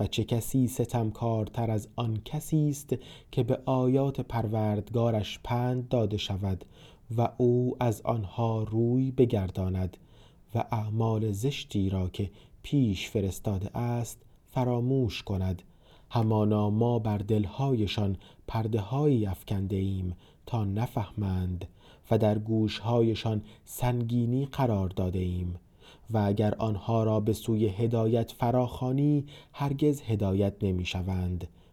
و چه کسی ستمکارتر از آن کسی است که به آیات پروردگارش پند داده شود و او از آنها روی بگرداند و اعمال زشتی را که پیش فرستاده است فراموش کند. همانا ما بر دلهایشان پرده هایی افکنده ایم تا نفهمند و در گوشهایشان سنگینی قرار داده ایم و اگر آنها را به سوی هدایت فراخوانی هرگز هدایت نمی شوند